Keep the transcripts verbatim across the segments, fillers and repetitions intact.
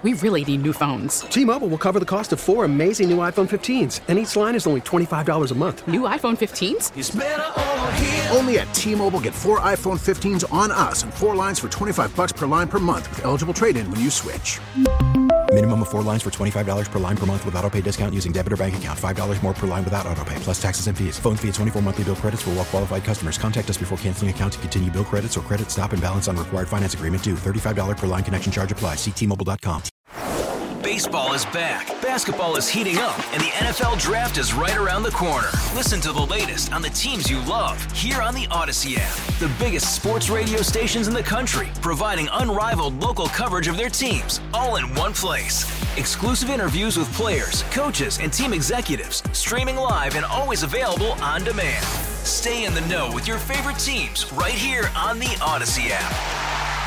We really need new phones. T-Mobile will cover the cost of four amazing new iPhone fifteens, and each line is only twenty-five dollars a month. New iPhone fifteens? It's better over here. Only at T-Mobile, get four iPhone fifteens on us and four lines for twenty-five dollars per line per month with eligible trade-in when you switch. Minimum of four lines for twenty-five dollars per line per month with autopay discount using debit or bank account. five dollars more per line without autopay, plus taxes and fees. Phone fee at twenty-four monthly bill credits for well-qualified customers. Contact us before canceling account to continue bill credits or credit stop and balance on required finance agreement due. thirty-five dollars per line connection charge applies. See T Mobile dot com. Baseball is back, basketball is heating up, and the N F L Draft is right around the corner. Listen to the latest on the teams you love here on the Odyssey app. The biggest sports radio stations in the country, providing unrivaled local coverage of their teams, all in one place. Exclusive interviews with players, coaches, and team executives, streaming live and always available on demand. Stay in the know with your favorite teams right here on the Odyssey app.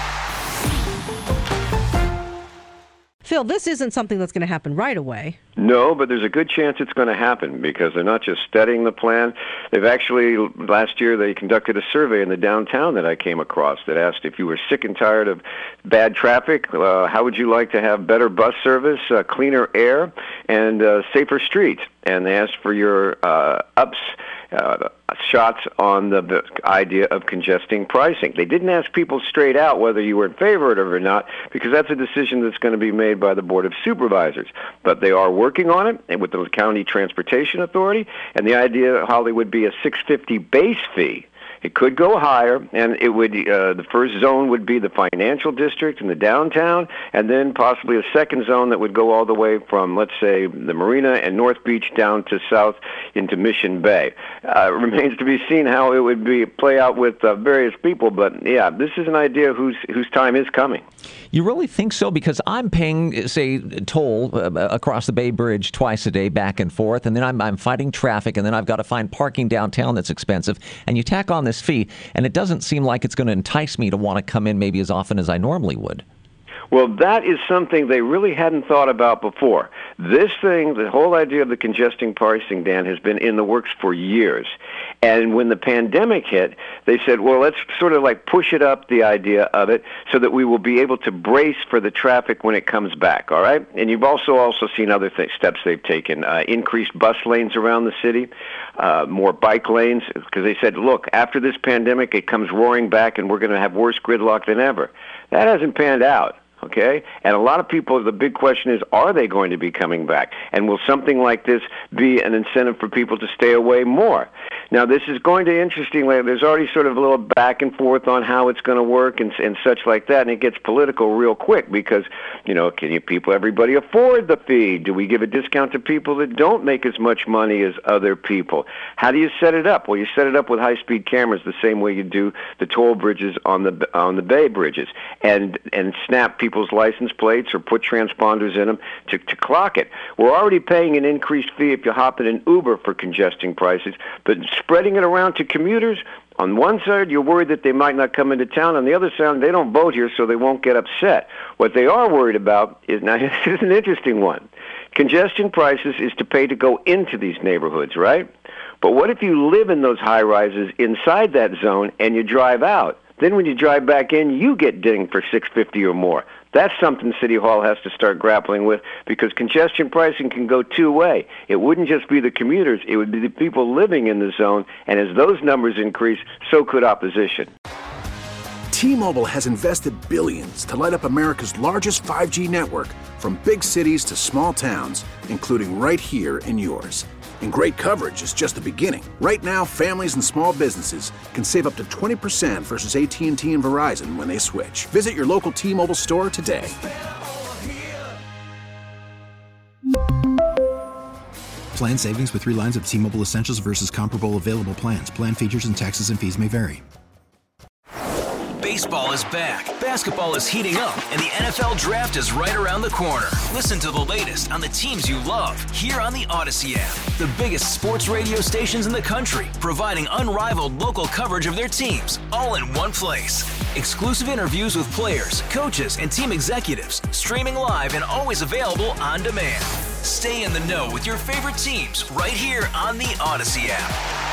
Phil, this isn't something that's going to happen right away. No, but there's a good chance it's going to happen because they're not just studying the plan. They've actually, last year, they conducted a survey in the downtown that I came across that asked if you were sick and tired of bad traffic, uh, how would you like to have better bus service, uh, cleaner air, and uh, safer streets? And they asked for your uh, ups, uh, shots on the, the idea of congesting pricing. They didn't ask people straight out whether you were in favor of it or not, because that's a decision that's going to be made by the Board of Supervisors. But they are working on it and with the County Transportation Authority, and the idea of how there would be a six hundred fifty dollars base fee. It could go higher, and it would. Uh, the first zone would be the financial district in the downtown, and then possibly a second zone that would go all the way from, let's say, the Marina and North Beach down to south into Mission Bay. Uh, it remains to be seen how it would be play out with uh, various people, but yeah, this is an idea whose whose time is coming. You really think so? Because I'm paying, say, toll uh, across the Bay Bridge twice a day back and forth, and then I'm, I'm fighting traffic, and then I've got to find parking downtown that's expensive, and you tack on this fee, and it doesn't seem like it's going to entice me to want to come in maybe as often as I normally would. Well, that is something they really hadn't thought about before. This thing, the whole idea of the congesting pricing, Dan, has been in the works for years. And when the pandemic hit, they said, well, let's sort of like push it up, the idea of it, so that we will be able to brace for the traffic when it comes back, all right? And you've also also seen other th- steps they've taken, uh, increased bus lanes around the city, uh, more bike lanes, because they said, look, after this pandemic, it comes roaring back, and we're going to have worse gridlock than ever. That hasn't panned out. Okay? And a lot of people, the big question is, are they going to be coming back? And will something like this be an incentive for people to stay away more? Now, this is going to interestingly, there's already sort of a little back and forth on how it's going to work and, and such like that, and it gets political real quick because, you know, can you people, everybody afford the fee? Do we give a discount to people that don't make as much money as other people? How do you set it up? Well, you set it up with high-speed cameras the same way you do the toll bridges on the on the Bay bridges, and and snap people's license plates or put transponders in them to, to clock it. We're already paying an increased fee if you hop in an Uber for congesting prices, but spreading it around to commuters, on one side, you're worried that they might not come into town. On the other side, they don't vote here, so they won't get upset. What they are worried about is, now this is an interesting one. Congestion prices is to pay to go into these neighborhoods, right? But what if you live in those high-rises inside that zone and you drive out? Then when you drive back in, you get dinged for six hundred fifty dollars or more. That's something City Hall has to start grappling with because congestion pricing can go two-way. It wouldn't just be the commuters. It would be the people living in the zone. And as those numbers increase, so could opposition. T-Mobile has invested billions to light up America's largest five G network from big cities to small towns, including right here in yours. And great coverage is just the beginning. Right now, families and small businesses can save up to twenty percent versus A T and T and Verizon when they switch. Visit your local T-Mobile store today. Plan savings with three lines of T-Mobile Essentials versus comparable available plans. Plan features and taxes and fees may vary. Baseball is back, basketball is heating up, and the N F L Draft is right around the corner. Listen to the latest on the teams you love here on the Odyssey app. The biggest sports radio stations in the country, providing unrivaled local coverage of their teams, all in one place. Exclusive interviews with players, coaches, and team executives, streaming live and always available on demand. Stay in the know with your favorite teams right here on the Odyssey app.